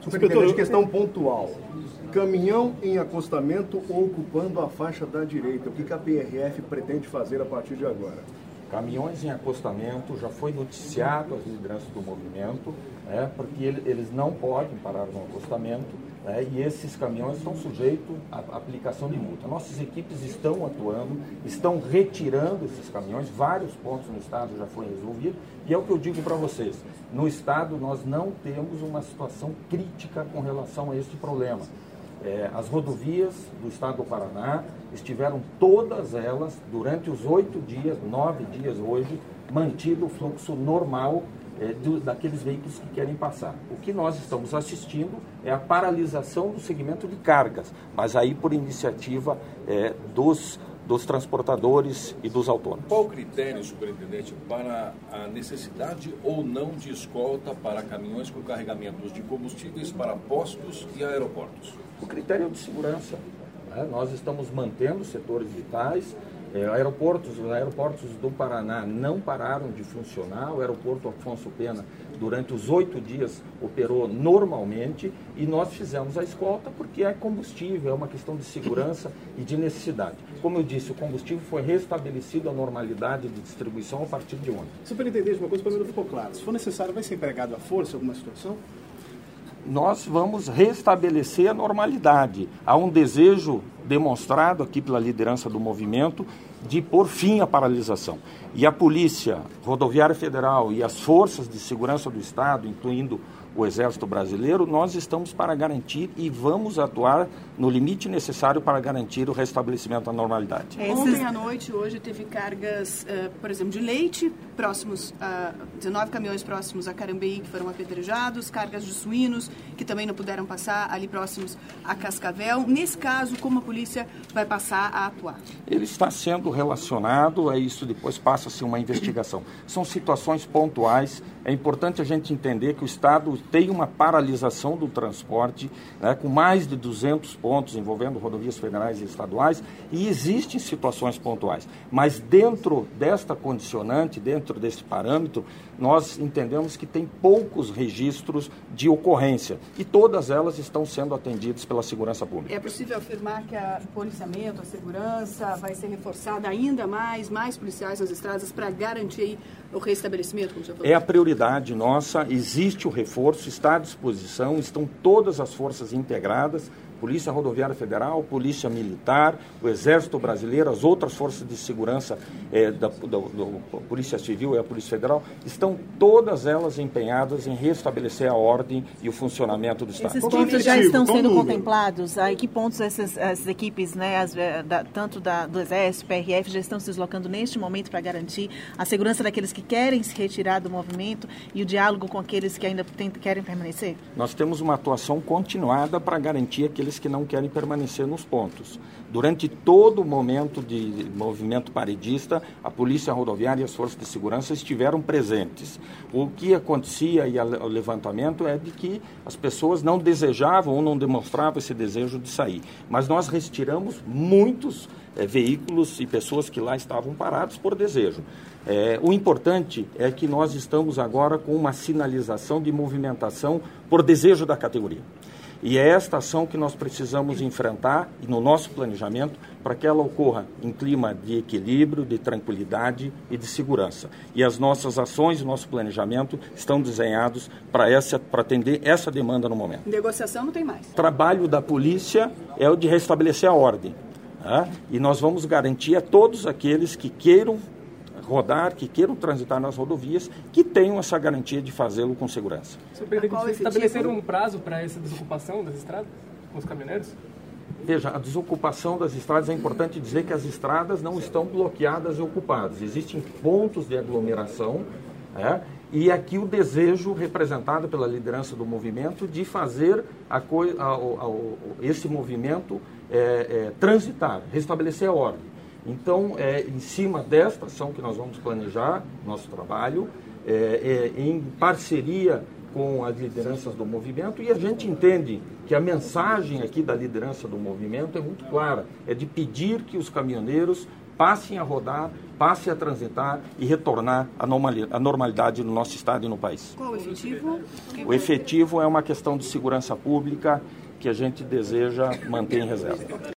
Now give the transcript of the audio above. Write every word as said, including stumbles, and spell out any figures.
Superintendente, questão pontual. Caminhão em acostamento ou ocupando a faixa da direita. O que a P R F pretende fazer a partir de agora? Caminhões em acostamento, já foi noticiado às lideranças do movimento, né, porque ele, eles não podem parar no acostamento, né, e esses caminhões estão sujeitos à aplicação de multa. Nossas equipes estão atuando, estão retirando esses caminhões, vários pontos no estado já foi resolvido, e é o que eu digo para vocês, no estado nós não temos uma situação crítica com relação a este problema. É, as rodovias do estado do Paraná estiveram todas elas, durante os oito dias, nove dias hoje, mantido o fluxo normal é, do, daqueles veículos que querem passar. O que nós estamos assistindo é a paralisação do segmento de cargas, mas aí por iniciativa é, dos, dos transportadores e dos autônomos. Qual o critério, superintendente, para a necessidade ou não de escolta para caminhões com carregamentos de combustíveis para postos e aeroportos? O critério de segurança. Né? Nós estamos mantendo setores vitais. É, aeroportos, os aeroportos do Paraná não pararam de funcionar. O aeroporto Afonso Pena, durante os oito dias, operou normalmente e nós fizemos a escolta porque é combustível, é uma questão de segurança e de necessidade. Como eu disse, o combustível foi restabelecido à normalidade de distribuição a partir de ontem. Superintendente, uma coisa para mim não ficou clara. Se for necessário, vai ser empregado à força em alguma situação? Nós vamos restabelecer a normalidade. Há um desejo demonstrado aqui pela liderança do movimento de pôr fim à paralisação. E a Polícia Rodoviária Federal e as forças de segurança do Estado, incluindo o Exército Brasileiro, nós estamos para garantir e vamos atuar no limite necessário para garantir o restabelecimento da normalidade. É, ontem à noite, hoje, teve cargas, uh, por exemplo, de leite, próximos a dezenove caminhões próximos a Carambeí que foram apedrejados, cargas de suínos que também não puderam passar ali próximos a Cascavel. Nesse caso, como a polícia vai passar a atuar? Ele está sendo relacionado a isso, depois passa-se uma investigação. São situações pontuais. É importante a gente entender que o Estado tem uma paralisação do transporte, né, com mais de duzentos pontos envolvendo rodovias federais e estaduais, e existem situações pontuais. Mas dentro desta condicionante, dentro desse parâmetro, nós entendemos que tem poucos registros de ocorrência e todas elas estão sendo atendidas pela segurança pública. É possível afirmar que o policiamento, a segurança vai ser reforçada ainda mais, mais policiais nas estradas para garantir aí o restabelecimento? Como já falou? É a prioridade nossa, existe o reforço, está à disposição, estão todas as forças integradas, Polícia Rodoviária Federal, Polícia Militar, o Exército Brasileiro, as outras forças de segurança é, da, da, da Polícia Civil e a Polícia Federal, estão todas elas empenhadas em restabelecer a ordem e o funcionamento do Estado. Esses pontos já estão sendo contemplados? A que pontos essas, essas equipes, né, as, da, tanto da, do Exército, P R F, já estão se deslocando neste momento para garantir a segurança daqueles que querem se retirar do movimento e o diálogo com aqueles que ainda tem, querem permanecer? Nós temos uma atuação continuada para garantir aqueles que não querem permanecer nos pontos. Durante todo o momento de movimento paredista, a Polícia Rodoviária e as forças de segurança estiveram presentes. O que acontecia e o levantamento é de que as pessoas não desejavam ou não demonstravam esse desejo de sair. Mas nós retiramos muitos é, veículos e pessoas que lá estavam parados por desejo. É, o importante é que nós estamos agora com uma sinalização de movimentação por desejo da categoria. E é esta ação que nós precisamos enfrentar e no nosso planejamento para que ela ocorra em clima de equilíbrio, de tranquilidade e de segurança. E as nossas ações e o nosso planejamento estão desenhados para essa, para atender essa demanda no momento. Negociação não tem mais. O trabalho da polícia é o de restabelecer a ordem. Tá? E nós vamos garantir a todos aqueles que queiram rodar, que queiram transitar nas rodovias, que tenham essa garantia de fazê-lo com segurança. Senhor presidente, estabeleceram um prazo para essa desocupação das estradas com os caminhoneiros? Veja, a desocupação das estradas, é importante dizer que as estradas não estão bloqueadas e ocupadas. Existem pontos de aglomeração, é, e aqui o desejo representado pela liderança do movimento de fazer a coi- a, a, a, esse movimento é, é, transitar, restabelecer a ordem. Então, é em cima desta ação que nós vamos planejar nosso trabalho, é, é, em parceria com as lideranças do movimento, e a gente entende que a mensagem aqui da liderança do movimento é muito clara, é de pedir que os caminhoneiros passem a rodar, passem a transitar e retornar à normalidade no nosso estado e no país. Qual o efetivo? O efetivo é uma questão de segurança pública que a gente deseja manter em reserva.